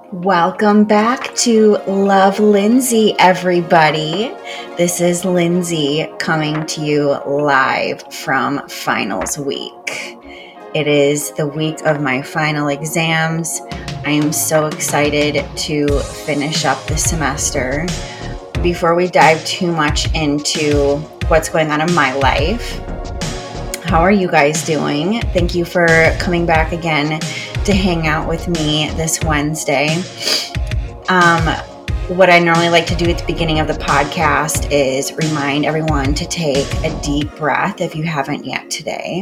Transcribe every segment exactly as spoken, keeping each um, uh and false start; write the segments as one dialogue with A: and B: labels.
A: Welcome back to Love Lindsay, everybody. This is Lindsay coming to you live from finals week. It is the week of my final exams. I am so excited to finish up the semester. Before we dive too much into what's going on in my life, how are you guys doing? Thank you for coming back again to hang out with me this Wednesday. Um, what I normally like to do at the beginning of the podcast is remind everyone to take a deep breath if you haven't yet today.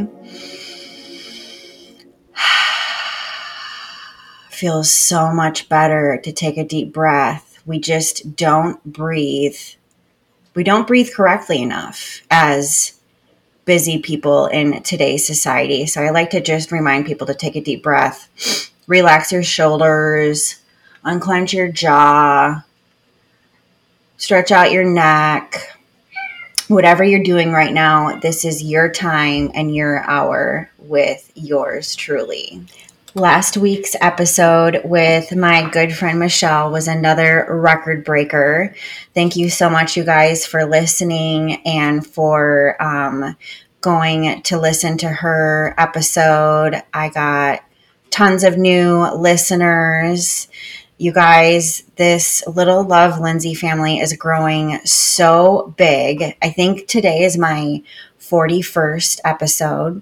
A: Feels so much better to take a deep breath. We just don't breathe. We don't breathe correctly enough as busy people in today's society. So I like to just remind people to take a deep breath, relax your shoulders, unclench your jaw, stretch out your neck. Whatever you're doing right now, this is your time and your hour with yours truly. Last week's episode with my good friend Michelle was another record breaker. Thank you so much, you guys, for listening and for um, going to listen to her episode. I got tons of new listeners. You guys, this little Love Lindsay family is growing so big. I think today is my forty-first episode.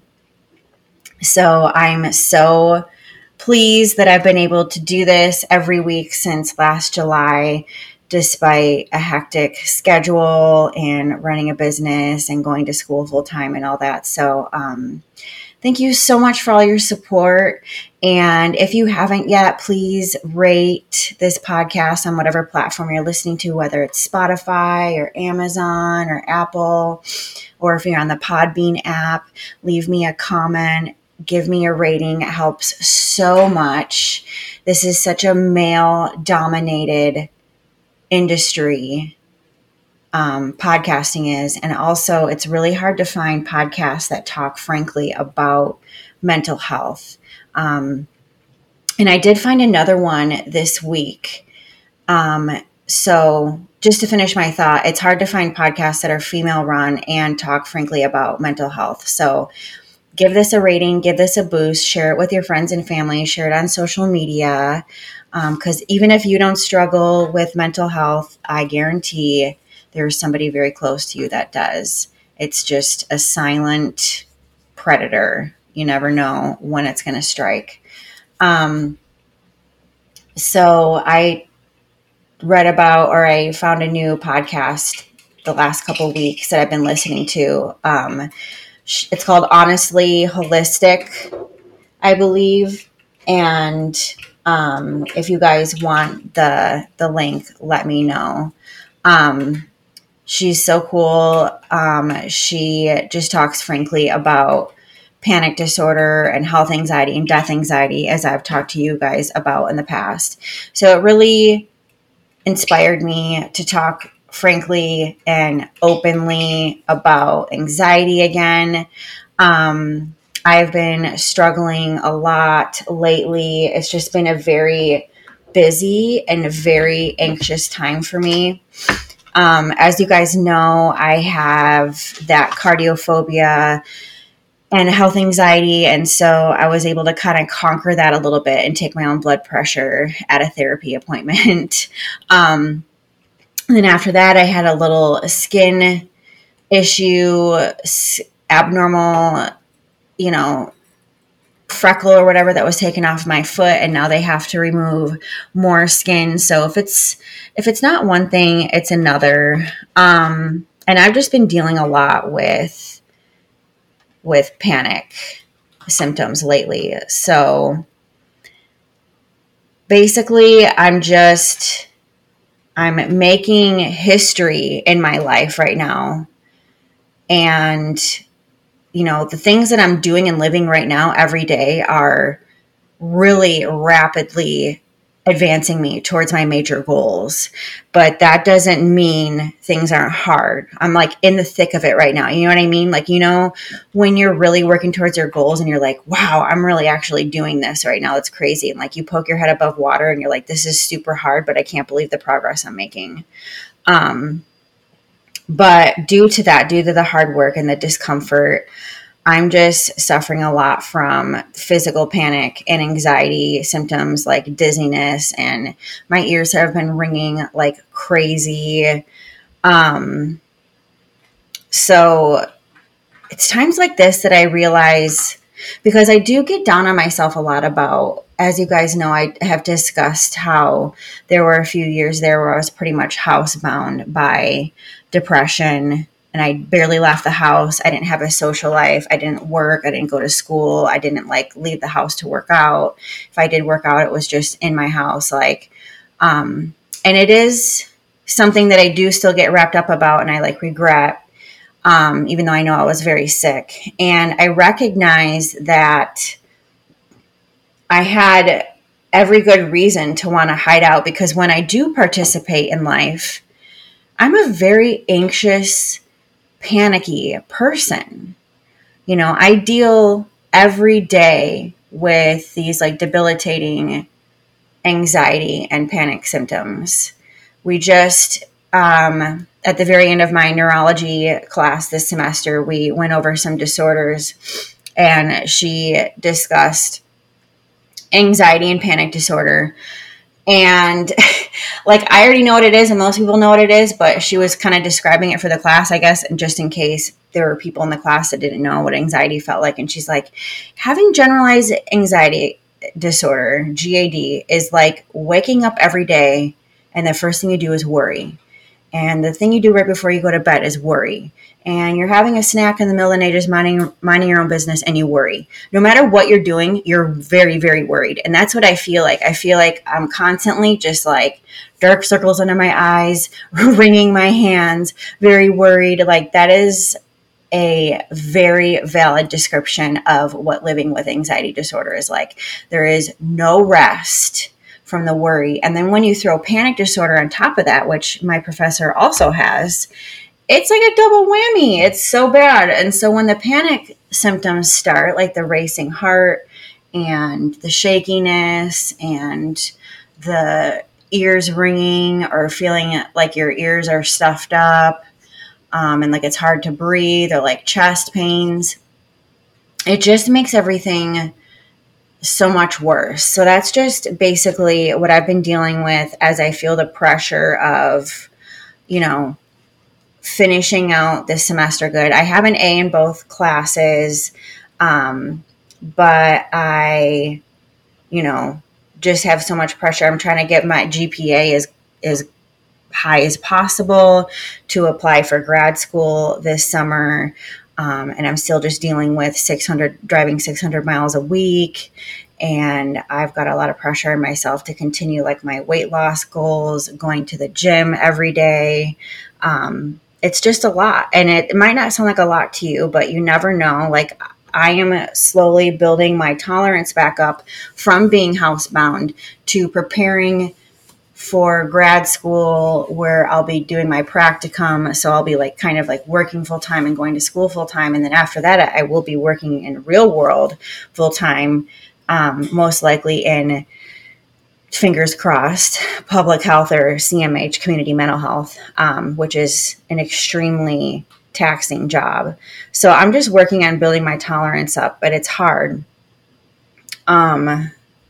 A: So I'm so pleased that I've been able to do this every week since last July, despite a hectic schedule and running a business and going to school full time and all that. So um, thank you so much for all your support. And if you haven't yet, please rate this podcast on whatever platform you're listening to, whether it's Spotify or Amazon or Apple, or if you're on the Podbean app, leave me a comment. Give me a rating. It helps so much. This is such a male-dominated industry, um, podcasting is. And also, it's really hard to find podcasts that talk frankly about mental health. Um, and I did find another one this week. Um, so just to finish my thought, it's hard to find podcasts that are female-run and talk frankly about mental health. So give this a rating, give this a boost, share it with your friends and family, share it on social media. Because um, even if you don't struggle with mental health, I guarantee there's somebody very close to you that does. It's just a silent predator. You never know when it's going to strike. Um, so I read about, or I found a new podcast the last couple of weeks that I've been listening to. Um, It's called Honestly Holistic, I believe. And um, if you guys want the the link, let me know. Um, she's so cool. Um, she just talks frankly about panic disorder and health anxiety and death anxiety, as I've talked to you guys about in the past. So it really inspired me to talk frankly and openly about anxiety again. Um, I've been struggling a lot lately. It's just been a very busy and a very anxious time for me. Um, as you guys know, I have that cardiophobia and health anxiety. And so I was able to kind of conquer that a little bit and take my own blood pressure at a therapy appointment. um, And then after that, I had a little skin issue, abnormal, you know, freckle or whatever that was taken off my foot. And now they have to remove more skin. So if it's, if it's not one thing, it's another. Um, and I've just been dealing a lot with, with panic symptoms lately. So basically I'm just... I'm making history in my life right now. And, you know, the things that I'm doing and living right now every day are really rapidly advancing me towards my major goals. But that doesn't mean things aren't hard. I'm like in the thick of it right now. You know what I mean? Like, you know, when you're really working towards your goals and you're like, wow, I'm really actually doing this right now. It's crazy. And like you poke your head above water and you're like, this is super hard, but I can't believe the progress I'm making. Um, but due to that, due to the hard work and the discomfort, I'm just suffering a lot from physical panic and anxiety symptoms like dizziness, and my ears have been ringing like crazy. Um, so it's times like this that I realize, because I do get down on myself a lot about, as you guys know, I have discussed how there were a few years there where I was pretty much housebound by depression. And I barely left the house. I didn't have a social life. I didn't work. I didn't go to school. I didn't like leave the house to work out. If I did work out, it was just in my house. Like, um, and it is something that I do still get wrapped up about and I like regret, um, even though I know I was very sick. And I recognize that I had every good reason to want to hide out, because when I do participate in life, I'm a very anxious, panicky person. You know, I deal every day with these like debilitating anxiety and panic symptoms. We just, um, at the very end of my neurology class this semester, we went over some disorders, and she discussed anxiety and panic disorder. And like, I already know what it is and most people know what it is, but she was kind of describing it for the class, I guess, and just in case there were people in the class that didn't know what anxiety felt like. And she's like, having generalized anxiety disorder, G A D, is like waking up every day and the first thing you do is worry. And the thing you do right before you go to bed is worry. And you're having a snack in the middle of the night, just minding, minding your own business, and you worry. No matter what you're doing, you're very, very worried. And that's what I feel like. I feel like I'm constantly just like dark circles under my eyes, wringing my hands, very worried. Like, that is a very valid description of what living with anxiety disorder is like. There is no rest from the worry. And then when you throw panic disorder on top of that, which my professor also has, it's like a double whammy. It's so bad. And so when the panic symptoms start, like the racing heart and the shakiness and the ears ringing or feeling like your ears are stuffed up, um, and like it's hard to breathe, or like chest pains, it just makes everything so much worse. So that's just basically what I've been dealing with as I feel the pressure of, you know, finishing out this semester good. I have an A in both classes, um, but I, you know, just have so much pressure. I'm trying to get my G P A as, as high as possible to apply for grad school this summer. Um, and I'm still just dealing with six hundred, driving six hundred miles a week. And I've got a lot of pressure on myself to continue like my weight loss goals, going to the gym every day. Um, it's just a lot. And it, it might not sound like a lot to you, but you never know. Like, I am slowly building my tolerance back up from being housebound to preparing for grad school, where I'll be doing my practicum. So I'll be like kind of like working full time and going to school full time. And then after that, I will be working in real world full time, um, most likely in, fingers crossed, public health or C M H, community mental health, um, which is an extremely taxing job. So I'm just working on building my tolerance up, but it's hard. Um,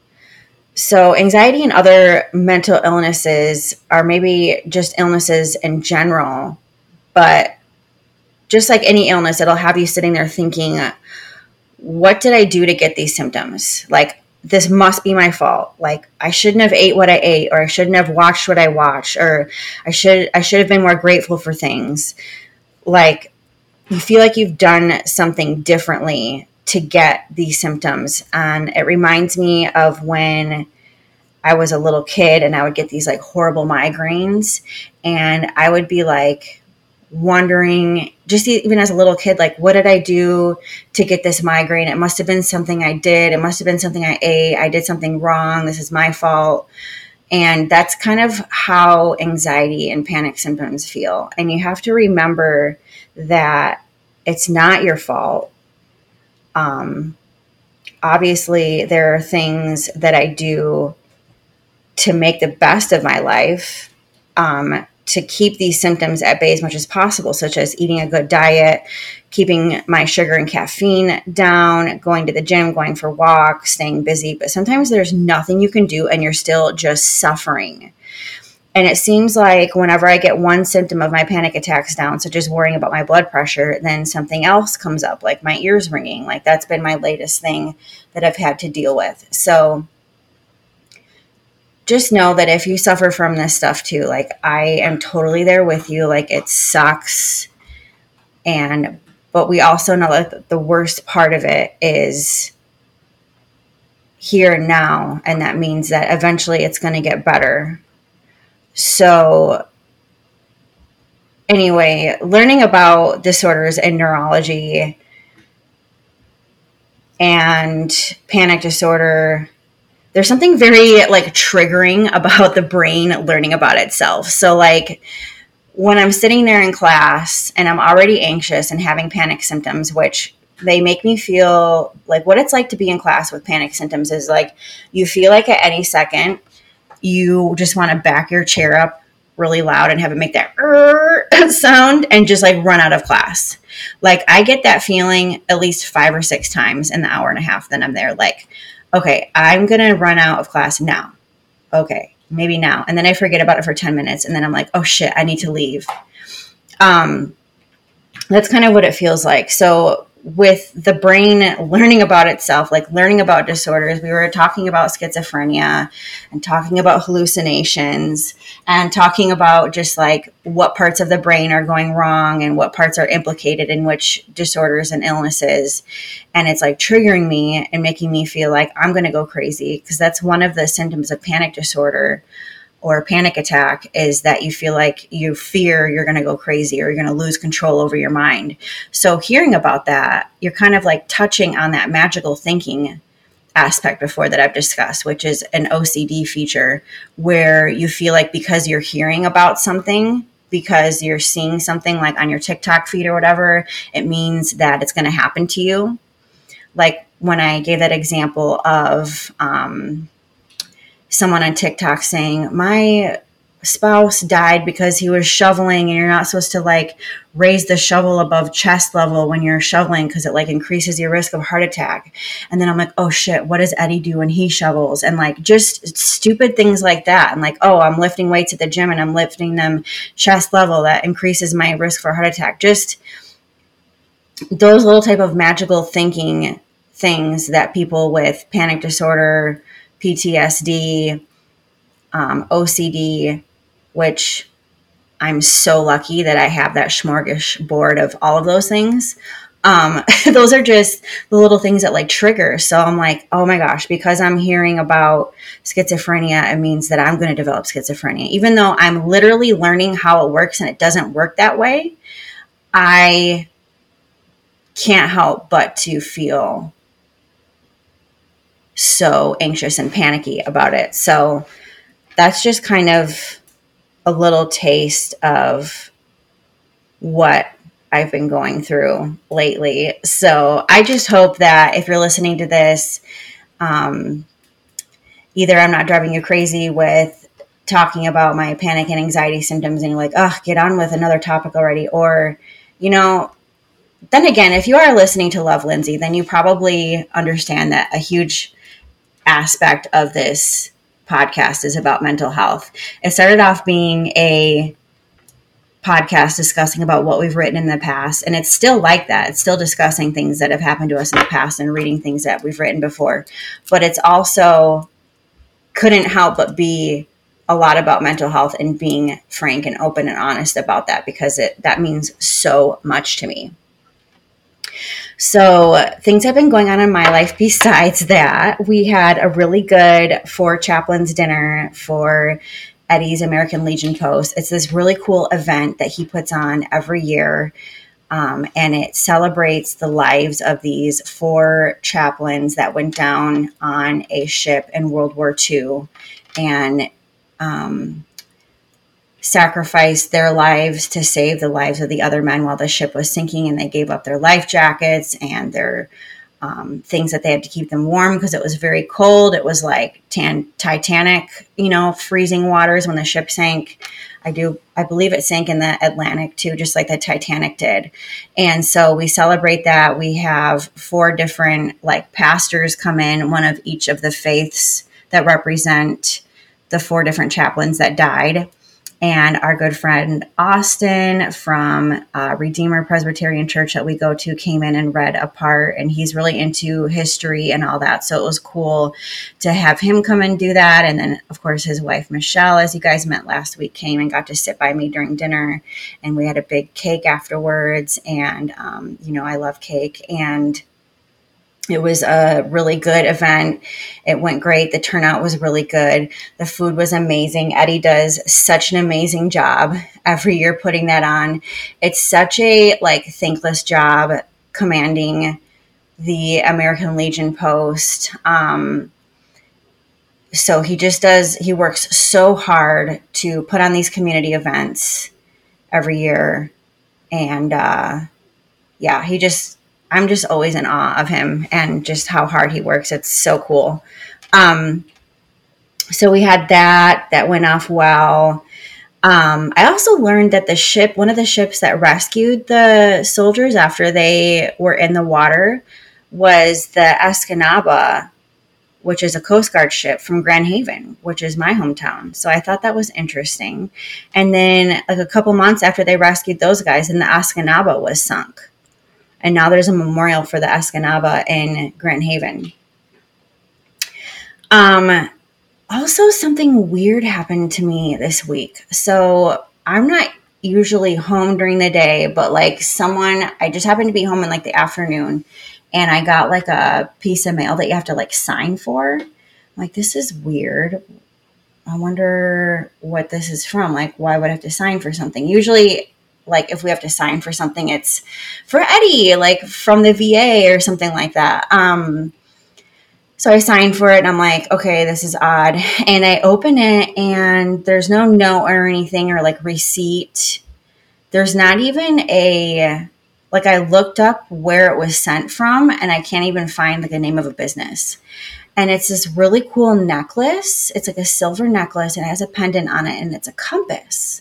A: So anxiety and other mental illnesses are maybe just illnesses in general, but just like any illness, it'll have you sitting there thinking, what did I do to get these symptoms? Like, this must be my fault. Like, I shouldn't have ate what I ate, or I shouldn't have watched what I watched, or I should, I should have been more grateful for things. Like, you feel like you've done something differently to get these symptoms. And it reminds me of when I was a little kid and I would get these like horrible migraines, and I would be like wondering, just even as a little kid, like, what did I do to get this migraine? It must have been something I did. It must have been something I ate. I did something wrong. This is my fault. And that's kind of how anxiety and panic symptoms feel. And you have to remember that it's not your fault. Um, obviously, there are things that I do to make the best of my life, um, to keep these symptoms at bay as much as possible, such as eating a good diet, keeping my sugar and caffeine down, going to the gym, going for walks, staying busy. But sometimes there's nothing you can do and you're still just suffering. And it seems like whenever I get one symptom of my panic attacks down, such as worrying about my blood pressure, then something else comes up, like my ears ringing. Like that's been my latest thing that I've had to deal with. So just know that if you suffer from this stuff too, like I am totally there with you. Like it sucks. And, but we also know that the worst part of it is here and now. And that means that eventually it's going to get better. So anyway, learning about disorders in neurology and panic disorder, there's something very like triggering about the brain learning about itself. So like when I'm sitting there in class and I'm already anxious and having panic symptoms, which they make me feel like what it's like to be in class with panic symptoms is like you feel like at any second you just want to back your chair up really loud and have it make that sound and just like run out of class. Like I get that feeling at least five or six times in the hour and a half that I'm there. Like, okay, I'm going to run out of class now. Okay, maybe now. And then I forget about it for ten minutes. And then I'm like, oh shit, I need to leave. Um, that's kind of what it feels like. So with the brain learning about itself, like learning about disorders, we were talking about schizophrenia and talking about hallucinations and talking about just like what parts of the brain are going wrong and what parts are implicated in which disorders and illnesses. And it's like triggering me and making me feel like I'm going to go crazy, because that's one of the symptoms of panic disorder or panic attack, is that you feel like you fear you're going to go crazy or you're going to lose control over your mind. So hearing about that, you're kind of like touching on that magical thinking aspect before that I've discussed, which is an O C D feature where you feel like because you're hearing about something, because you're seeing something like on your TikTok feed or whatever, it means that it's going to happen to you. Like when I gave that example of, um, someone on TikTok saying, my spouse died because he was shoveling, and you're not supposed to like raise the shovel above chest level when you're shoveling because it like increases your risk of heart attack. And then I'm like, oh shit, what does Eddie do when he shovels? And like just stupid things like that. And like, oh, I'm lifting weights at the gym and I'm lifting them chest level. That increases my risk for heart attack. Just those little type of magical thinking things that people with panic disorder, P T S D, um, O C D, which I'm so lucky that I have that smorgasbord of all of those things. Um, those are just the little things that like trigger. So I'm like, oh my gosh, because I'm hearing about schizophrenia, it means that I'm going to develop schizophrenia. Even though I'm literally learning how it works and it doesn't work that way, I can't help but to feel so anxious and panicky about it. So that's just kind of a little taste of what I've been going through lately. So I just hope that if you're listening to this, um, either I'm not driving you crazy with talking about my panic and anxiety symptoms and you're like, oh, get on with another topic already. Or, you know, then again, if you are listening to Love Lindsay, then you probably understand that a huge aspect of this podcast is about mental health. It started off being a podcast discussing about what we've written in the past, and it's still like that. It's still discussing things that have happened to us in the past and reading things that we've written before. But it's also couldn't help but be a lot about mental health and being frank and open and honest about that, because it that means so much to me. So things have been going on in my life besides that. We had a really good Four Chaplains dinner for Eddie's American Legion Post. It's this really cool event that he puts on every year. Um, and it celebrates the lives of these four chaplains that went down on a ship in World War Two. And um, sacrificed their lives to save the lives of the other men while the ship was sinking, and they gave up their life jackets and their um, things that they had to keep them warm because it was very cold. It was like tan- Titanic, you know, freezing waters when the ship sank. I do, I believe it sank in the Atlantic too, just like the Titanic did. And so we celebrate that. We have four different like pastors come in, one of each of the faiths that represent the four different chaplains that died. And our good friend Austin from uh, Redeemer Presbyterian Church that we go to came in and read a part, and he's really into history and all that. So it was cool to have him come and do that. And then, of course, his wife, Michelle, as you guys met last week, came and got to sit by me during dinner. And we had a big cake afterwards. And, um, you know, I love cake. And it was a really good event. It went great. The turnout was really good. The food was amazing. Eddie does such an amazing job every year putting that on. It's such a like thankless job commanding the American Legion post. Um, so he just does, he works so hard to put on these community events every year. And uh, yeah, he just, I'm just always in awe of him and just how hard he works. It's so cool. Um, so we had that, that went off well. Um, I also learned that the ship, one of the ships that rescued the soldiers after they were in the water was the Escanaba, which is a Coast Guard ship from Grand Haven, which is my hometown. So I thought that was interesting. And then like a couple months after they rescued those guys, then the Escanaba was sunk. And now there's a memorial for the Escanaba in Grand Haven. Um, also, something weird happened to me this week. So I'm not usually home during the day, but like someone, I just happened to be home in like the afternoon, and I got like a piece of mail that you have to like sign for. I'm like, this is weird. I wonder what this is from. Like, why would I have to sign for something? Usually, like if we have to sign for something, it's for Eddie, like from the V A or something like that. Um, so I signed for it and I'm like, okay, this is odd. And I open it and there's no note or anything or like receipt. There's not even a, like I looked up where it was sent from and I can't even find like the name of a business. And it's this really cool necklace. It's like a silver necklace and it has a pendant on it and it's a compass.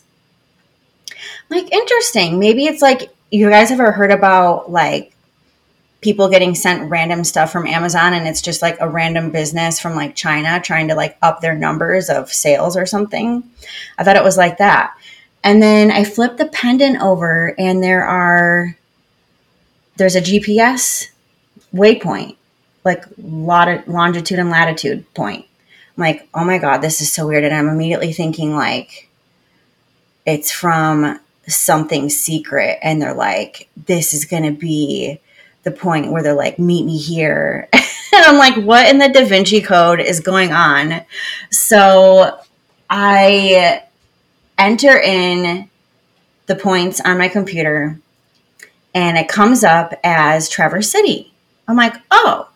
A: Like, interesting. Maybe it's like, you guys ever heard about like people getting sent random stuff from Amazon and it's just like a random business from like China trying to like up their numbers of sales or something? I thought it was like that. And then I flipped the pendant over and there are, there's a G P S waypoint, like lot longitude and latitude point. I'm like, oh my God, this is so weird. And I'm immediately thinking like, it's from something secret and they're like, this is going to be the point where they're like, meet me here. And I'm like, what in the Da Vinci Code is going on? So I enter in the points on my computer and it comes up as Traverse City. I'm like, oh,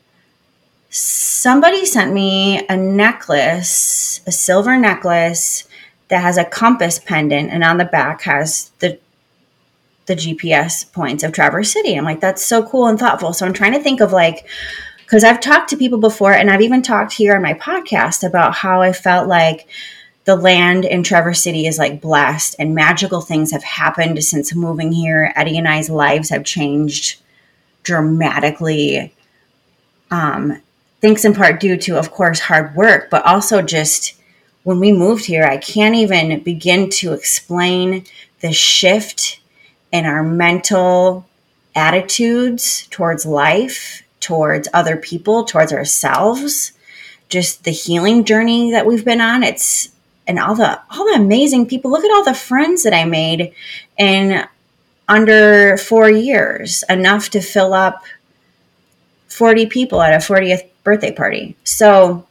A: somebody sent me a necklace, a silver necklace that has a compass pendant and on the back has the the G P S points of Traverse City. I'm like, that's so cool and thoughtful. So I'm trying to think of like, because I've talked to people before and I've even talked here on my podcast about how I felt like the land in Traverse City is like blessed and magical things have happened since moving here. Eddie and I's lives have changed dramatically. Um, thanks in part due to, of course, hard work, but also just when we moved here, I can't even begin to explain the shift in our mental attitudes towards life, towards other people, towards ourselves, just the healing journey that we've been on. It's, and all the, all the amazing people. Look at all the friends that I made in under four years, enough to fill up forty people at a fortieth birthday party. So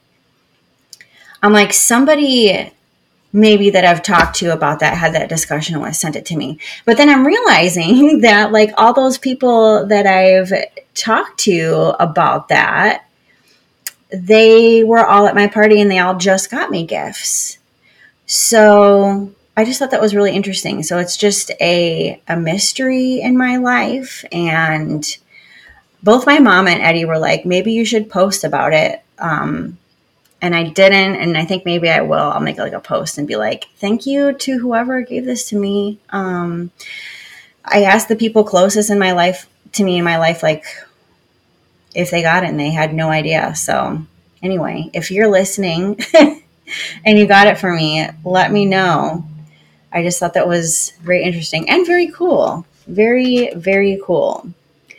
A: I'm like, somebody maybe that I've talked to about that had that discussion with sent it to me. But then I'm realizing that like all those people that I've talked to about that, they were all at my party and they all just got me gifts. So I just thought that was really interesting. So it's just a, a mystery in my life. And both my mom and Eddie were like, maybe you should post about it. Um, and I didn't. And I think maybe I will. I'll make like a post and be like, thank you to whoever gave this to me. Um, I asked the people closest in my life to me in my life, like if they got it, and they had no idea. So anyway, if you're listening and you got it for me, let me know. I just thought that was very interesting and very cool. Very, very cool.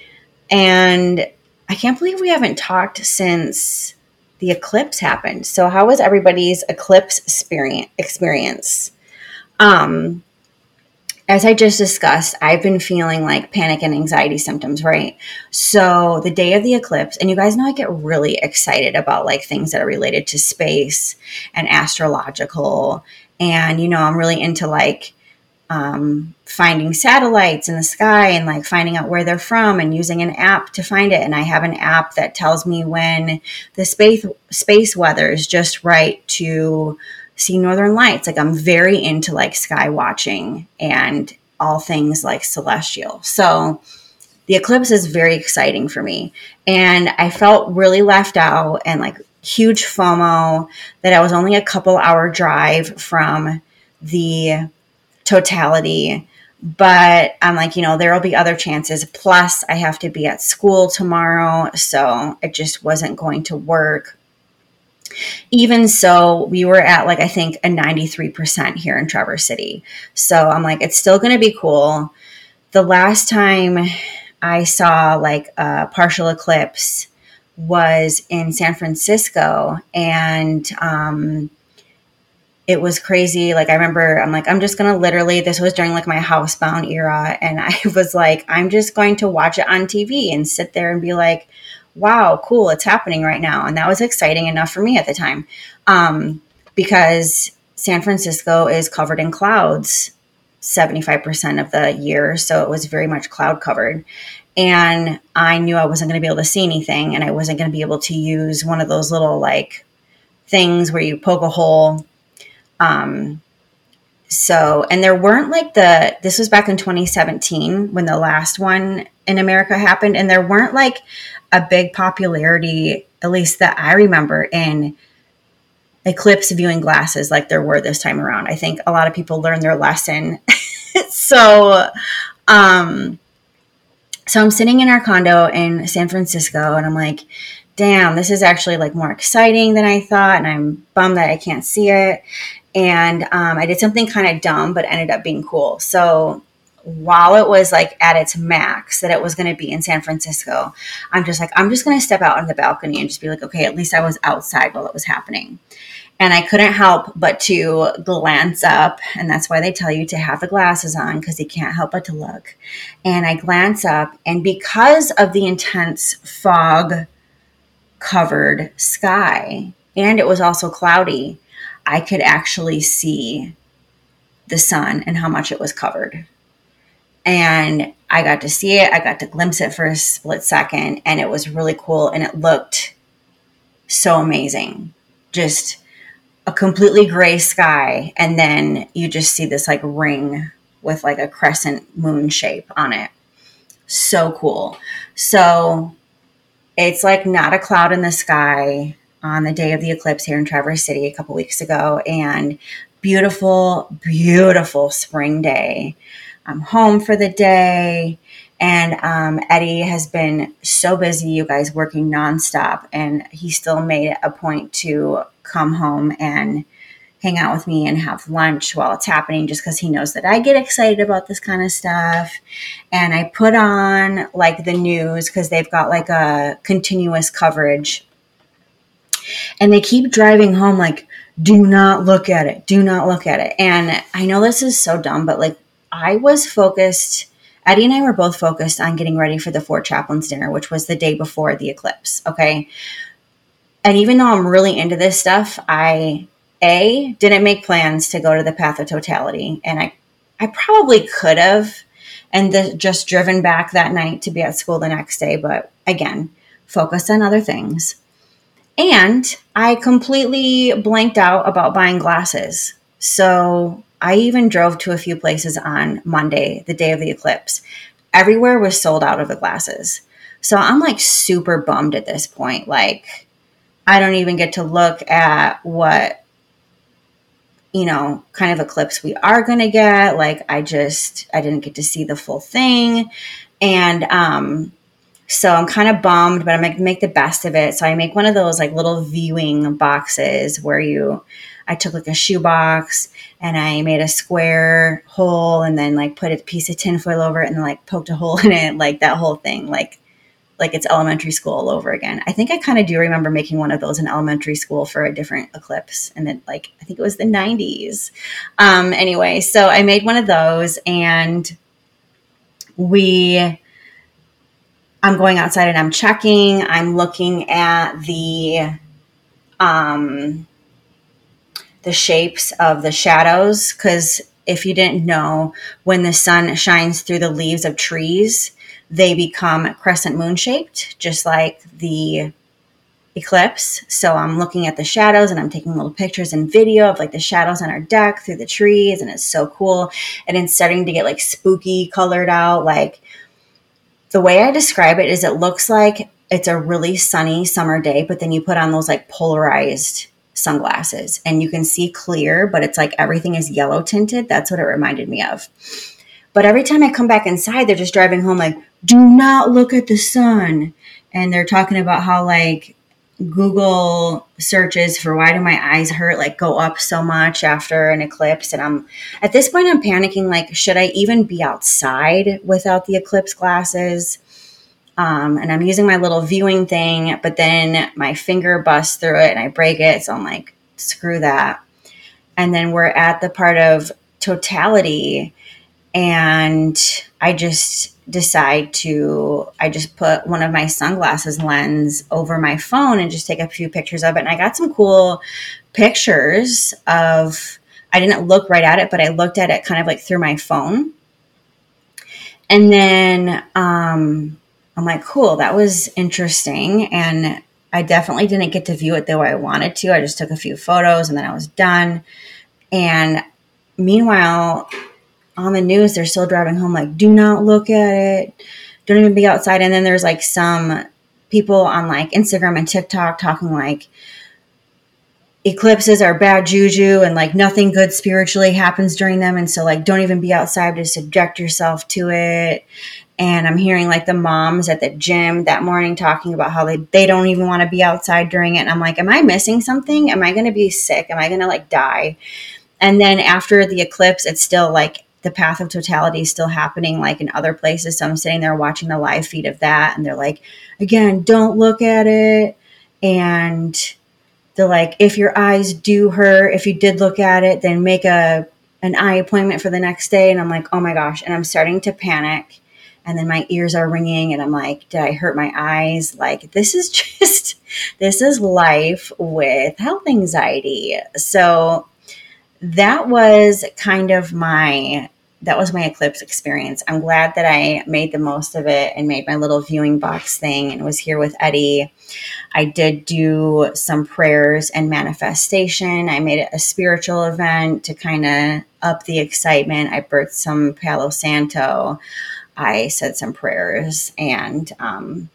A: And I can't believe we haven't talked since the eclipse happened. So how was everybody's eclipse experience? Um, as I just discussed, I've been feeling like panic and anxiety symptoms, right? So the day of the eclipse, and you guys know I get really excited about like things that are related to space and astrological. And, you know, I'm really into like um, finding satellites in the sky and like finding out where they're from and using an app to find it. And I have an app that tells me when the space space weather is just right to see northern lights. Like I'm very into like sky watching and all things like celestial. So the eclipse is very exciting for me. And I felt really left out and like huge FOMO that I was only a couple hour drive from the totality. But I'm like, you know, there will be other chances. Plus I have to be at school tomorrow. So it just wasn't going to work. Even so, we were at like, I think a ninety-three percent here in Traverse City. So I'm like, it's still going to be cool. The last time I saw like a partial eclipse was in San Francisco, and um, it was crazy. Like I remember, I'm like, I'm just going to literally, this was during like my housebound era. And I was like, I'm just going to watch it on T V and sit there and be like, wow, cool, it's happening right now. And that was exciting enough for me at the time, um, because San Francisco is covered in clouds seventy-five percent of the year. So it was very much cloud covered. And I knew I wasn't going to be able to see anything, and I wasn't going to be able to use one of those little like things where you poke a hole. Um, so, and there weren't like the, this was back in twenty seventeen when the last one in America happened. And there weren't like a big popularity, at least that I remember, in eclipse viewing glasses like there were this time around. I think a lot of people learned their lesson. so, um, so I'm sitting in our condo in San Francisco, and I'm like, damn, this is actually like more exciting than I thought. And I'm bummed that I can't see it. And um, I did something kind of dumb, but ended up being cool. So while it was like at its max that it was going to be in San Francisco, I'm just like, I'm just going to step out on the balcony and just be like, okay, at least I was outside while it was happening. And I couldn't help but to glance up. And that's why they tell you to have the glasses on, because you can't help but to look. And I glance up, and because of the intense fog covered sky, and it was also cloudy, I could actually see the sun and how much it was covered. And I got to see it. I got to glimpse it for a split second, and it was really cool. And it looked so amazing. Just a completely gray sky. And then you just see this like ring with like a crescent moon shape on it. So cool. So it's like not a cloud in the sky on the day of the eclipse here in Traverse City a couple weeks ago, and beautiful, beautiful spring day. I'm home for the day, and um, Eddie has been so busy, you guys, working nonstop, and he still made a point to come home and hang out with me and have lunch while it's happening, just because he knows that I get excited about this kind of stuff. And I put on like the news, because they've got like a continuous coverage. And they keep driving home like, do not look at it. Do not look at it. And I know this is so dumb, but like I was focused, Eddie and I were both focused on getting ready for the Four Chaplains dinner, which was the day before the eclipse. Okay. And even though I'm really into this stuff, I, A, didn't make plans to go to the Path of Totality. And I, I probably could have, and the, just driven back that night to be at school the next day. But again, focused on other things. And I completely blanked out about buying glasses. So I even drove to a few places on Monday, the day of the eclipse. Everywhere was sold out of the glasses. So I'm like super bummed at this point. Like, I don't even get to look at what, you know, kind of eclipse we are going to get. Like, I just, I didn't get to see the full thing. And, um, so I'm kind of bummed, but I'm going to make the best of it. So I make one of those like little viewing boxes where you, I took like a shoebox and I made a square hole and then like put a piece of tinfoil over it and then like poked a hole in it, like that whole thing, like, like it's elementary school all over again. I think I kind of do remember making one of those in elementary school for a different eclipse. And then like, I think it was the nineties. Um, anyway, so I made one of those and we, I'm going outside and I'm checking, I'm looking at the, um, the shapes of the shadows. Cause if you didn't know, when the sun shines through the leaves of trees, they become crescent moon shaped, just like the eclipse. So I'm looking at the shadows and I'm taking little pictures and video of like the shadows on our deck through the trees. And it's so cool. And it's starting to get like spooky colored out. Like the way I describe it is it looks like it's a really sunny summer day, but then you put on those like polarized sunglasses and you can see clear, but it's like everything is yellow tinted. That's what it reminded me of. But every time I come back inside, they're just driving home like, do not look at the sun. And they're talking about how like Google searches for why do my eyes hurt, like go up so much after an eclipse. And I'm at this point, I'm panicking, like, should I even be outside without the eclipse glasses? Um, and I'm using my little viewing thing, but then my finger busts through it and I break it. So I'm like, screw that. And then we're at the part of totality. And I just decide to, I just put one of my sunglasses lens over my phone and just take a few pictures of it. And I got some cool pictures of, I didn't look right at it, but I looked at it kind of like through my phone. And then um, I'm like, cool, that was interesting. And I definitely didn't get to view it the way I wanted to. I just took a few photos and then I was done. And meanwhile, on the news, they're still driving home like, do not look at it. Don't even be outside. And then there's like some people on like Instagram and TikTok talking like eclipses are bad juju and like nothing good spiritually happens during them. And so like, don't even be outside to subject yourself to it. And I'm hearing like the moms at the gym that morning talking about how they, they don't even want to be outside during it. And I'm like, am I missing something? Am I going to be sick? Am I going to like die? And then after the eclipse, it's still like, the path of totality is still happening like in other places. So I'm sitting there watching the live feed of that. And they're like, again, don't look at it. And they're like, if your eyes do hurt, if you did look at it, then make a an eye appointment for the next day. And I'm like, oh my gosh. And I'm starting to panic. And then my ears are ringing and I'm like, did I hurt my eyes? Like, this is just, this is life with health anxiety. So that was kind of my, that was my eclipse experience. I'm glad that I made the most of it and made my little viewing box thing and was here with Eddie. I did do some prayers and manifestation. I made it a spiritual event to kind of up the excitement. I birthed some Palo Santo. I said some prayers and, um,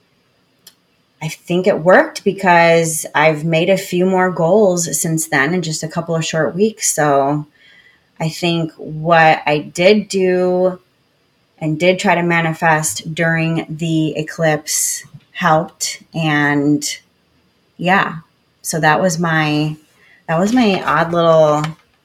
A: I think it worked because I've made a few more goals since then in just a couple of short weeks. So I think what I did do and did try to manifest during the eclipse helped. And yeah, so that was my, that was my odd little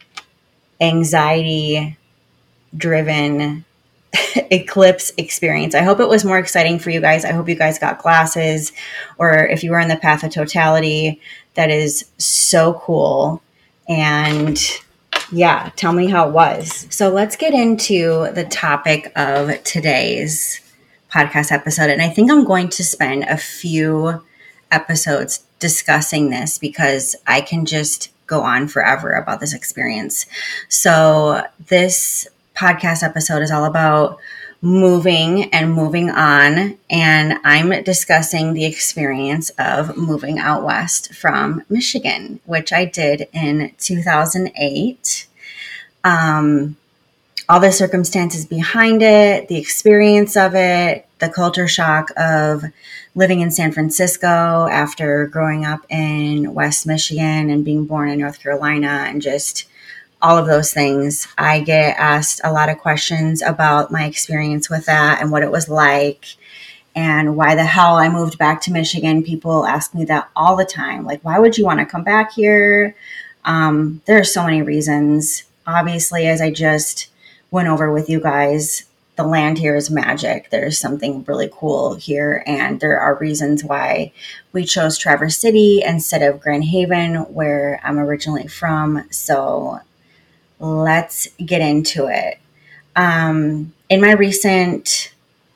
A: anxiety driven eclipse experience. I hope it was more exciting for you guys. I hope you guys got glasses, or if you were in the path of totality, that is so cool. And yeah, tell me how it was. So let's get into the topic of today's podcast episode. And I think I'm going to spend a few episodes discussing this because I can just go on forever about this experience. So this podcast episode is all about moving and moving on. And I'm discussing the experience of moving out west from Michigan, which I did in two thousand eight. Um, all the circumstances behind it, the experience of it, the culture shock of living in San Francisco after growing up in West Michigan and being born in North Carolina, and just all of those things. I get asked a lot of questions about my experience with that and what it was like and why the hell I moved back to Michigan. People ask me that all the time. Like, why would you want to come back here? Um, there are so many reasons. Obviously, as I just went over with you guys, the land here is magic. There's something really cool here, and there are reasons why we chose Traverse City instead of Grand Haven, where I'm originally from. So let's get into it. Um, in my recent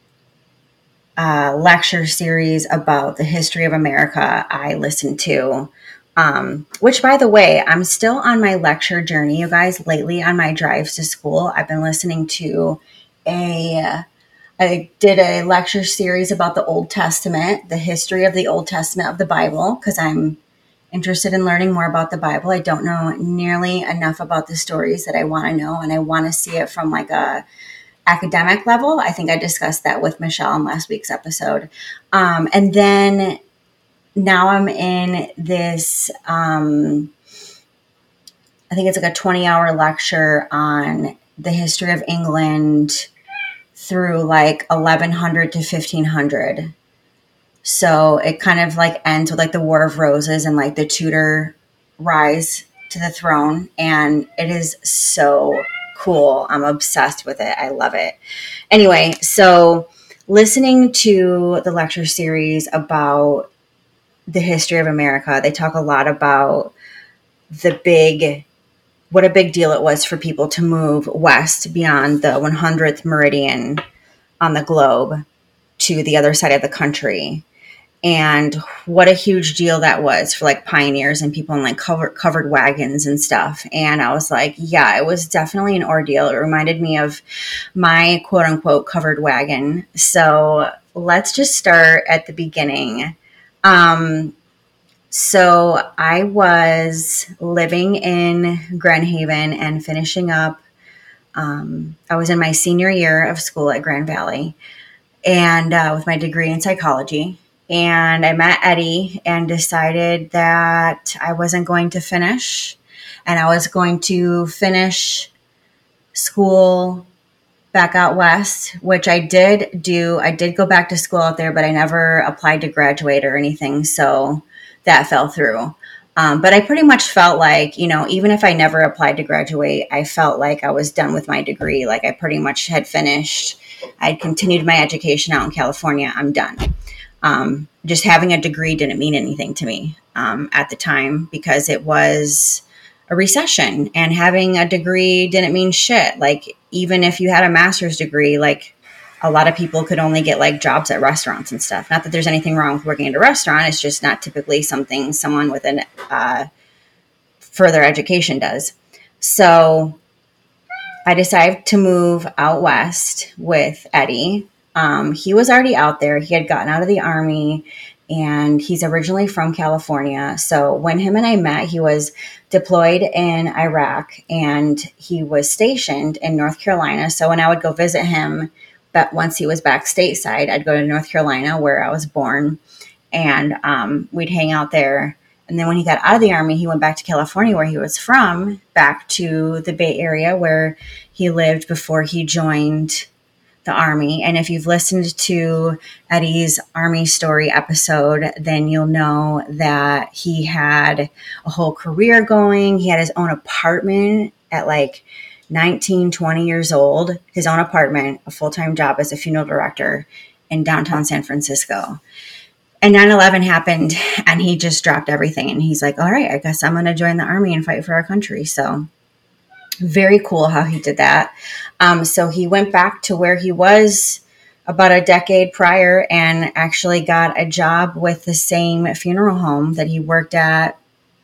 A: uh, lecture series about the history of America, I listened to Um, which, by the way, I'm still on my lecture journey, you guys. Lately on my drives to school, I've been listening to a, I did a lecture series about the Old Testament, the history of the Old Testament of the Bible, because I'm interested in learning more about the Bible. I don't know nearly enough about the stories that I want to know, and I want to see it from like a academic level. I think I discussed that with Michelle in last week's episode. Um, and then now I'm in this, um, I think it's like a twenty hour lecture on the history of England through like eleven hundred to fifteen hundred. So it kind of like ends with like the War of Roses and like the Tudor rise to the throne. And it is so cool. I'm obsessed with it. I love it. Anyway, so listening to the lecture series about the history of America, they talk a lot about the big, what a big deal it was for people to move west beyond the one hundredth meridian on the globe to the other side of the country. And what a huge deal that was for like pioneers and people in like covered, covered wagons and stuff. And I was like, yeah, it was definitely an ordeal. It reminded me of my quote unquote covered wagon. So let's just start at the beginning. Um, so I was living in Grand Haven and finishing up. Um, I was in my senior year of school at Grand Valley and uh, with my degree in psychology. And I met Eddie and decided that I wasn't going to finish, and I was going to finish school back out west, which I did do. I did go back to school out there, but I never applied to graduate or anything. So that fell through. Um, but I pretty much felt like, you know, even if I never applied to graduate, I felt like I was done with my degree. Like I pretty much had finished. I'd continued my education out in California. I'm done. Um, just having a degree didn't mean anything to me um, at the time because it was a recession, and having a degree didn't mean shit. Like even if you had a master's degree, like a lot of people could only get like jobs at restaurants and stuff. Not that there's anything wrong with working at a restaurant. It's just not typically something someone with an uh, further education does. So I decided to move out west with Eddie. Um, he was already out there. He had gotten out of the Army, and he's originally from California. So when him and I met, he was deployed in Iraq, and he was stationed in North Carolina. So when I would go visit him, but once he was back stateside, I'd go to North Carolina where I was born, and um, we'd hang out there. And then when he got out of the Army, he went back to California where he was from, back to the Bay Area where he lived before he joined the Army. And if you've listened to Eddie's Army story episode, then you'll know that he had a whole career going. He had his own apartment at like nineteen, twenty years old, his own apartment, a full-time job as a funeral director in downtown San Francisco. And nine eleven happened, and he just dropped everything. And he's like, all right, I guess I'm going to join the Army and fight for our country. So very cool how he did that. Um, so he went back to where he was about a decade prior and actually got a job with the same funeral home that he worked at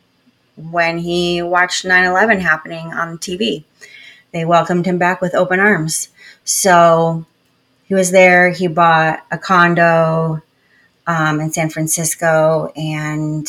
A: when he watched nine eleven happening on T V. They welcomed him back with open arms. So he was there. He bought a condo um, in San Francisco, and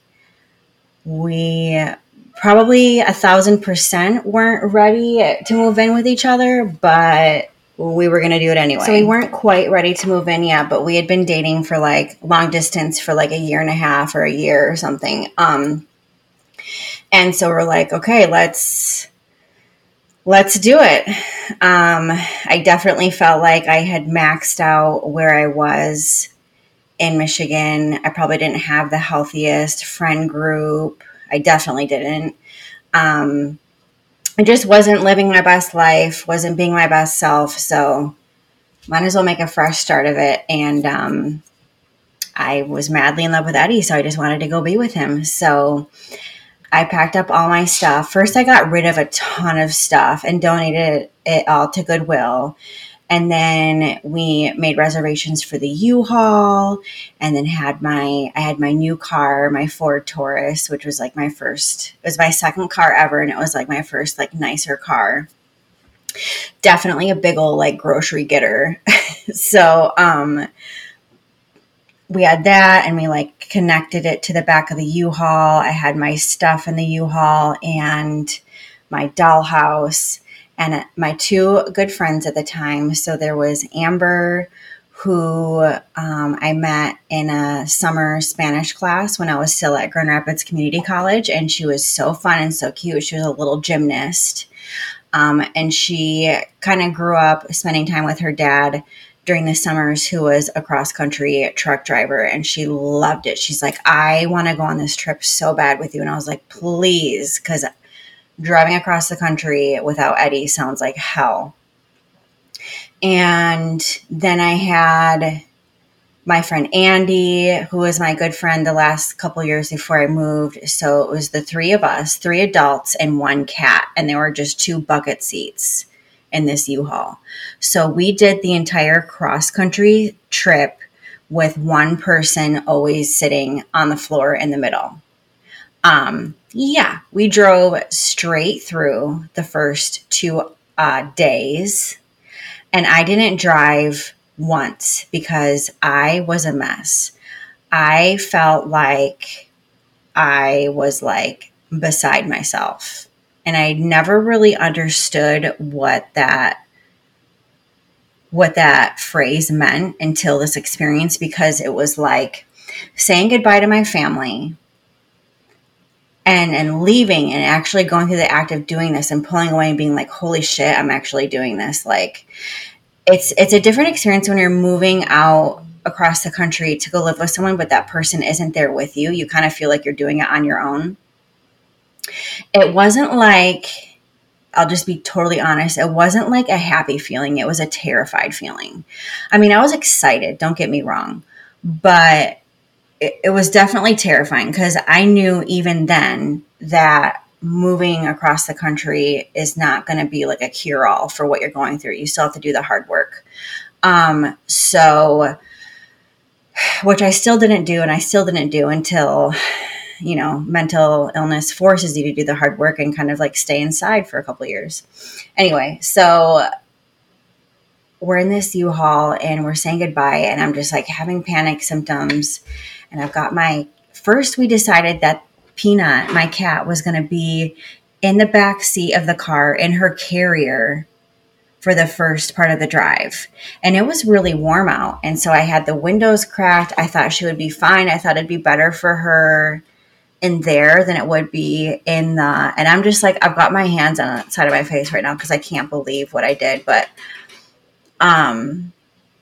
A: we probably a thousand percent weren't ready to move in with each other, but we were going to do it anyway. So we weren't quite ready to move in yet, but we had been dating for like long distance for like a year and a half or a year or something. Um, and so we're like, okay, let's, let's do it. Um, I definitely felt like I had maxed out where I was in Michigan. I probably didn't have the healthiest friend group. I definitely didn't. Um, I just wasn't living my best life, wasn't being my best self. So might as well make a fresh start of it. And um, I was madly in love with Eddie, so I just wanted to go be with him. So I packed up all my stuff. First, I got rid of a ton of stuff and donated it all to Goodwill. And then we made reservations for the U-Haul, and then had my, I had my new car, my Ford Taurus, which was like my first, it was my second car ever. And it was like my first like nicer car. Definitely a big old like grocery getter. so, um, we had that, and we like connected it to the back of the U-Haul. I had my stuff in the U-Haul and my dollhouse. And my two good friends at the time. So there was Amber, who um, I met in a summer Spanish class when I was still at Grand Rapids Community College. And she was so fun and so cute. She was a little gymnast. Um, and she kind of grew up spending time with her dad during the summers, who was a cross-country truck driver. And she loved it. She's like, I want to go on this trip so bad with you. And I was like, please, because driving across the country without Eddie sounds like hell. And then I had my friend Andy, who was my good friend the last couple years before I moved. So it was the three of us, three adults and one cat. And there were just two bucket seats in this U-Haul. So we did the entire cross-country trip with one person always sitting on the floor in the middle. Um, yeah, we drove straight through the first two uh, days, and I didn't drive once because I was a mess. I felt like I was like beside myself, and I never really understood what that what that phrase meant until this experience, because it was like saying goodbye to my family. And and leaving and actually going through the act of doing this and pulling away and being like, holy shit, I'm actually doing this. Like, it's it's a different experience when you're moving out across the country to go live with someone, but that person isn't there with you. You kind of feel like you're doing it on your own. It wasn't like, I'll just be totally honest, it wasn't like a happy feeling. It was a terrified feeling. I mean, I was excited, don't get me wrong, but it was definitely terrifying, because I knew even then that moving across the country is not going to be like a cure-all for what you're going through. You still have to do the hard work. Um, so, which I still didn't do, and I still didn't do until, you know, mental illness forces you to do the hard work and kind of like stay inside for a couple of years. Anyway, so we're in this U-Haul and we're saying goodbye, and I'm just like having panic symptoms. And I've got my, first we decided that Peanut, my cat, was going to be in the back seat of the car in her carrier for the first part of the drive. And it was really warm out. And so I had the windows cracked. I thought she would be fine. I thought it'd be better for her in there than it would be in the, and I'm just like, I've got my hands on the side of my face right now because I can't believe what I did. But, um,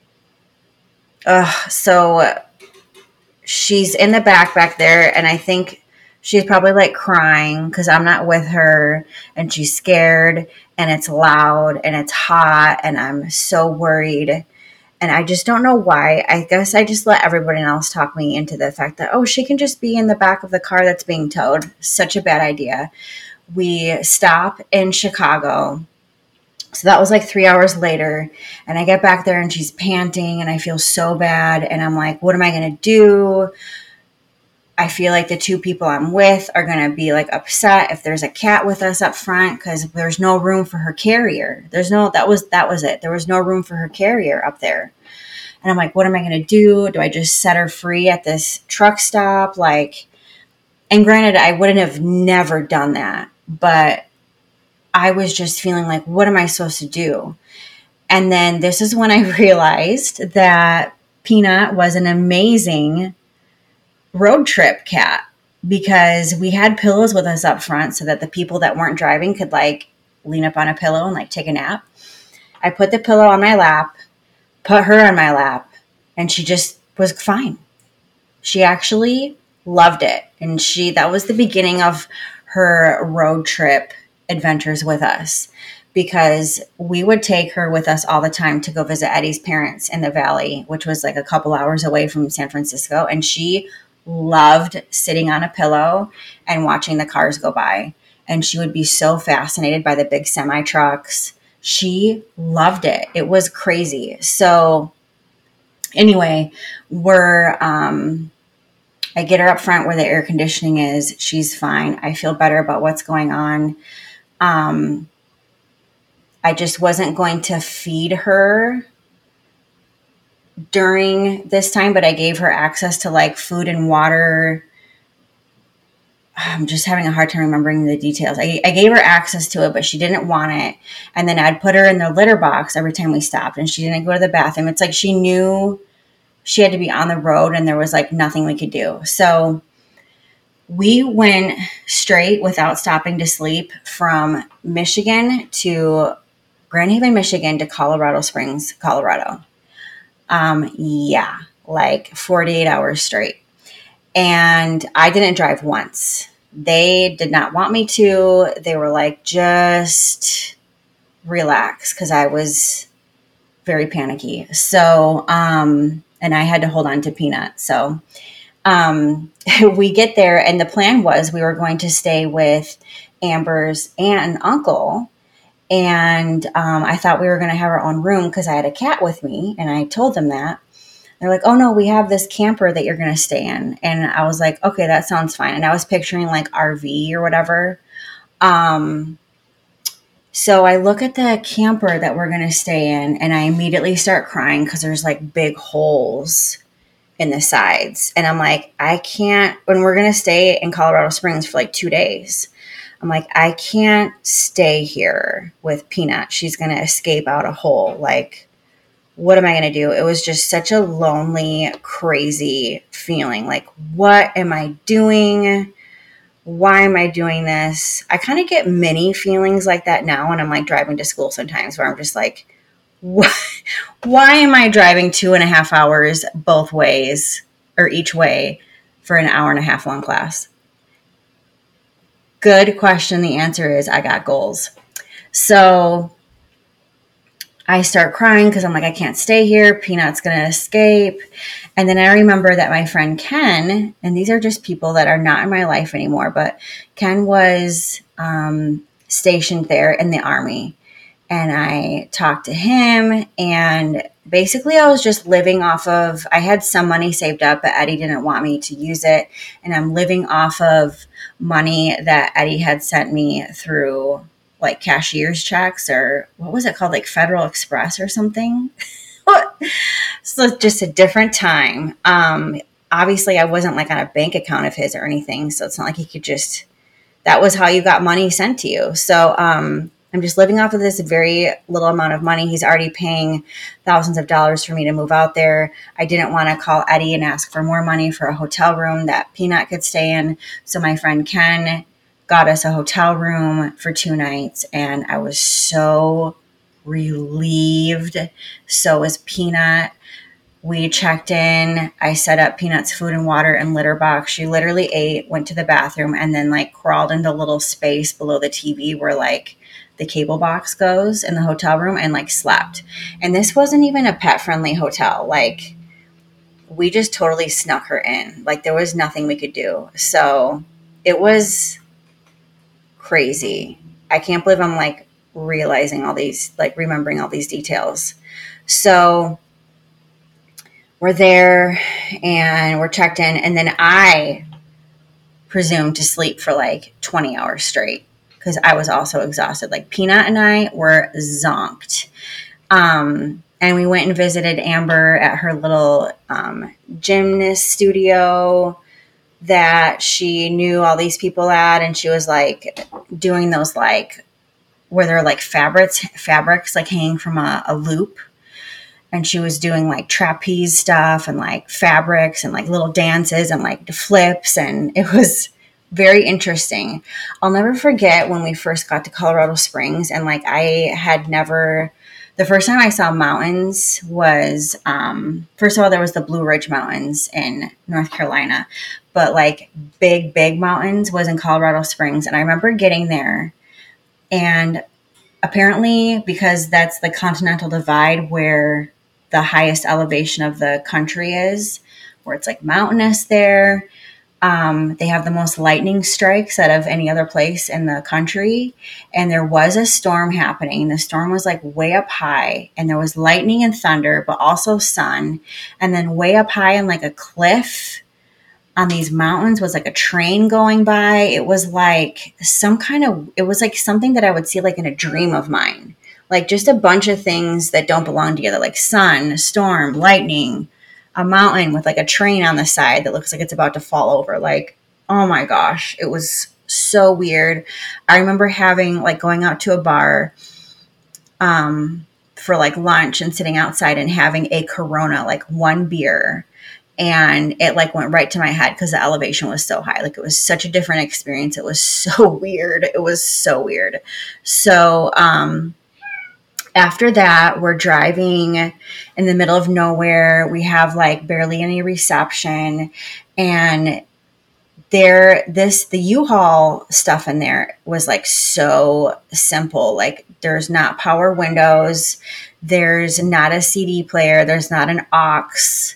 A: uh, so she's in the back back there, and I think she's probably like crying because I'm not with her, and she's scared, and it's loud and it's hot, and I'm so worried. And I just don't know why. I guess I just let everybody else talk me into the fact that, oh, she can just be in the back of the car that's being towed. Such a bad idea. We stop in Chicago. So that was like three hours later, and I get back there and she's panting and I feel so bad. And I'm like, what am I going to do? I feel like the two people I'm with are going to be like upset if there's a cat with us up front because there's no room for her carrier. There's no, that was, that was it. There was no room for her carrier up there. And I'm like, what am I going to do? Do I just set her free at this truck stop? Like, and granted, I wouldn't have never done that, but I was just feeling like, what am I supposed to do? And then this is when I realized that Peanut was an amazing road trip cat because we had pillows with us up front so that the people that weren't driving could like lean up on a pillow and like take a nap. I put the pillow on my lap, put her on my lap, and she just was fine. She actually loved it. And she, that was the beginning of her road trip adventures with us because we would take her with us all the time to go visit Eddie's parents in the Valley, which was like a couple hours away from San Francisco. And she loved sitting on a pillow and watching the cars go by. And she would be so fascinated by the big semi trucks. She loved it. It was crazy. So anyway, we're, um, I get her up front where the air conditioning is. She's fine. I feel better about what's going on. Um, I just wasn't going to feed her during this time, but I gave her access to like food and water. I'm just having a hard time remembering the details. I, I gave her access to it, but she didn't want it. And then I'd put her in the litter box every time we stopped and she didn't go to the bathroom. It's like she knew she had to be on the road and there was like nothing we could do. So we went straight without stopping to sleep from Michigan to Grand Haven, Michigan to Colorado Springs, Colorado. Um, yeah, like forty-eight hours straight. And I didn't drive once. They did not want me to. They were like, just relax, because I was very panicky. So, um, and I had to hold on to Peanut. So um, we get there, and the plan was we were going to stay with Amber's aunt and uncle. And um, I thought we were going to have our own room because I had a cat with me, and I told them that. They're like, oh, no, we have this camper that you're going to stay in. And I was like, okay, that sounds fine. And I was picturing like R V or whatever. Um, so I look at the camper that we're going to stay in, and I immediately start crying because there's like big holes in the sides. And I'm like, I can't, when we're going to stay in Colorado Springs for like two days, I'm like, I can't stay here with Peanut. She's going to escape out a hole. Like, what am I going to do? It was just such a lonely, crazy feeling. Like, what am I doing? Why am I doing this? I kind of get many feelings like that now when I'm like driving to school sometimes, where I'm just like, why, why am I driving two and a half hours both ways or each way for an hour and a half long class? Good question. The answer is I got goals. So I start crying because I'm like, I can't stay here. Peanut's going to escape. And then I remember that my friend Ken, and these are just people that are not in my life anymore, but Ken was um, stationed there in the Army. And I talked to him, and basically I was just living off of, I had some money saved up, but Eddie didn't want me to use it. And I'm living off of money that Eddie had sent me through like cashier's checks, or what was it called? Like Federal Express or something. So just a different time. Um, obviously I wasn't like on a bank account of his or anything. So it's not like he could just, that was how you got money sent to you. So, um, I'm just living off of this very little amount of money. He's already paying thousands of dollars for me to move out there. I didn't want to call Eddie and ask for more money for a hotel room that Peanut could stay in. So my friend Ken got us a hotel room for two nights, and I was so relieved. So was Peanut. We checked in. I set up Peanut's food and water and litter box. She literally ate, went to the bathroom, and then like crawled into a little space below the T V where like the cable box goes in the hotel room, and like slept. And this wasn't even a pet friendly hotel. Like, we just totally snuck her in. Like, there was nothing we could do. So it was crazy. I can't believe I'm like realizing all these, like remembering all these details. So we're there and we're checked in, and then I presume to sleep for like twenty hours straight because I was also exhausted. Like Peanut and I were zonked. Um, and we went and visited Amber at her little um, gymnast studio that she knew all these people at. And she was like doing those like where there are like fabrics, fabrics like hanging from a, a loop. And she was doing like trapeze stuff and like fabrics and like little dances and like flips. And it was very interesting. I'll never forget when we first got to Colorado Springs and like I had never, the first time I saw mountains was, um, first of all, there was the Blue Ridge Mountains in North Carolina, but like big, big mountains was in Colorado Springs. And I remember getting there and apparently because that's the Continental Divide where the highest elevation of the country is, where it's like mountainous there. Um, they have the most lightning strikes out of any other place in the country. And there was a storm happening. The storm was like way up high and there was lightning and thunder, but also sun. And then way up high on like a cliff on these mountains was like a train going by. It was like some kind of, it was like something that I would see like in a dream of mine. Like just a bunch of things that don't belong together, like sun, storm, lightning, a mountain with like a train on the side that looks like it's about to fall over. Like, oh my gosh, it was so weird. I remember having like going out to a bar um, for like lunch and sitting outside and having a Corona, like one beer. And it like went right to my head because the elevation was so high. Like it was such a different experience. It was so weird. It was so weird. So, um, after that, we're driving in the middle of nowhere. We have like barely any reception. And there, this, the U-Haul stuff in there was like so simple. Like there's not power windows. There's not a C D player. There's not an aux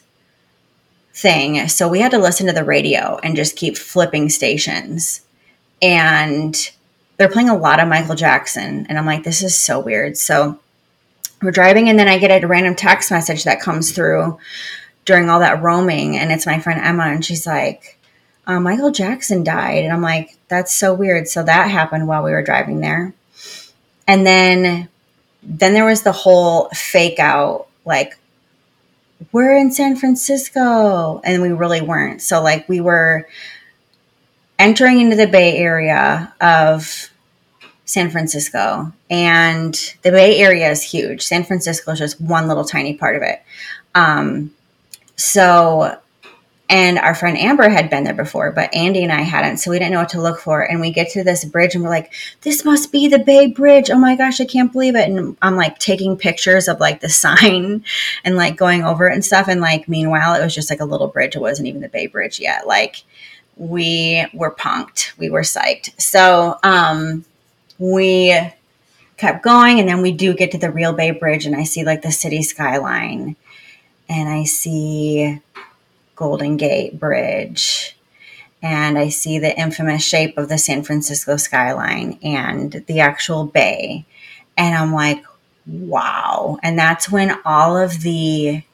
A: thing. So we had to listen to the radio and just keep flipping stations. And they're playing a lot of Michael Jackson. And I'm like, this is so weird. So we're driving and then I get a random text message that comes through during all that roaming. And it's my friend Emma. And she's like, uh, Michael Jackson died. And I'm like, that's so weird. So that happened while we were driving there. And then, then there was the whole fake out, like, we're in San Francisco. And we really weren't. So like we were entering into the Bay Area of San Francisco, and the Bay Area is huge. San Francisco is just one little tiny part of it. Um, so, and our friend Amber had been there before, but Andy and I hadn't, so we didn't know what to look for. And we get to this bridge and we're like, this must be the Bay Bridge. Oh my gosh, I can't believe it. And I'm like taking pictures of like the sign and like going over it and stuff. And like, meanwhile, it was just like a little bridge. It wasn't even the Bay Bridge yet. Like we were punked. We were psyched. So, um, we kept going and then we do get to the real Bay Bridge and I see like the city skyline and I see Golden Gate Bridge and I see the infamous shape of the San Francisco skyline and the actual bay. And I'm like, wow. And that's when all of the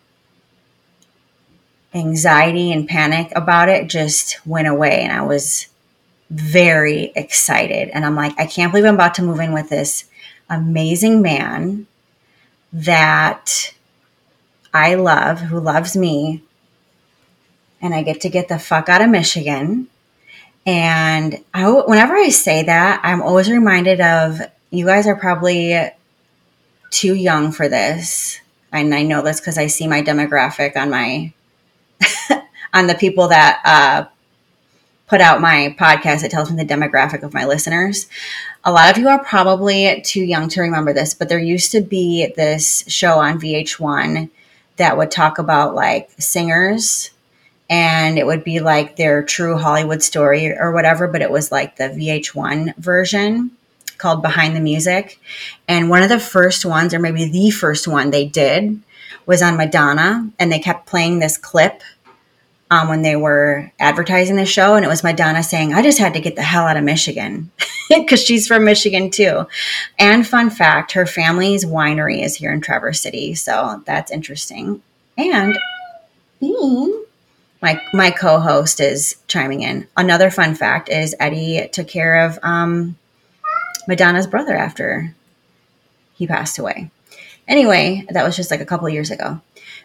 A: anxiety and panic about it just went away. And I was very excited. And I'm like, I can't believe I'm about to move in with this amazing man that I love, who loves me. And I get to get the fuck out of Michigan. And I, whenever I say that, I'm always reminded of, you guys are probably too young for this. And I know this because I see my demographic on my, on the people that, uh, put out my podcast. It tells me the demographic of my listeners. A lot of you are probably too young to remember this, but there used to be this show on V H one that would talk about like singers, and it would be like their true Hollywood story or whatever, but it was like the V H one version called Behind the Music. And one of the first ones, or maybe the first one they did, was on Madonna, and they kept playing this clip Um, when they were advertising the show, and it was Madonna saying, I just had to get the hell out of Michigan because she's from Michigan too. And fun fact, her family's winery is here in Traverse City. So that's interesting. And my my co-host is chiming in. Another fun fact is Eddie took care of um, Madonna's brother after he passed away. Anyway, that was just like a couple years ago.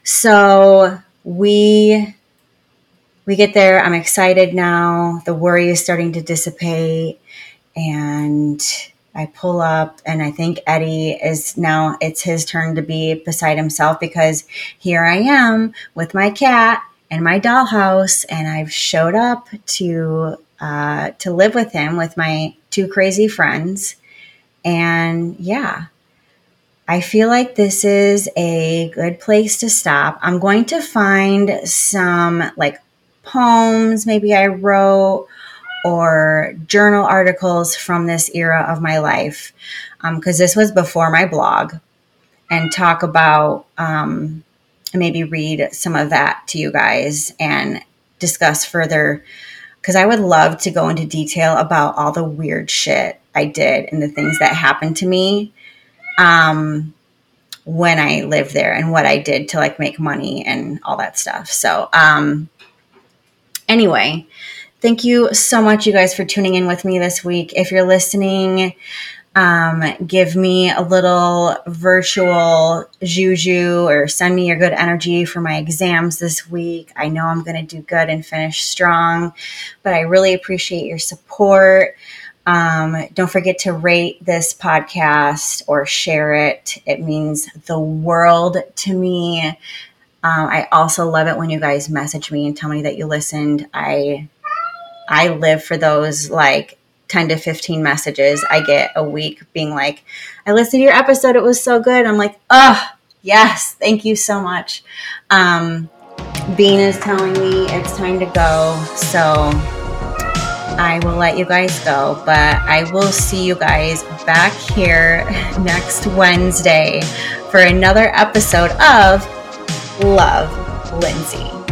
A: So we we get there. I'm excited now. The worry is starting to dissipate, and I pull up, and I think Eddie is now, it's his turn to be beside himself, because here I am with my cat and my dollhouse, and I've showed up to uh, to live with him with my two crazy friends. And yeah, I feel like this is a good place to stop. I'm going to find some like poems maybe I wrote, or journal articles from this era of my life, because um, this was before my blog, and talk about, um, maybe read some of that to you guys and discuss further, because I would love to go into detail about all the weird shit I did and the things that happened to me um, when I lived there, and what I did to like make money and all that stuff. So um, anyway, thank you so much, you guys, for tuning in with me this week. If you're listening, um, give me a little virtual juju, or send me your good energy for my exams this week. I know I'm going to do good and finish strong, but I really appreciate your support. Um, don't forget to rate this podcast or share it. It means the world to me. Um, I also love it when you guys message me and tell me that you listened. I I live for those like ten to fifteen messages I get a week being like, I listened to your episode. It was so good. I'm like, oh, yes. Thank you so much. Um, Bean is telling me it's time to go. So I will let you guys go, but I will see you guys back here next Wednesday for another episode of Love Lindsay.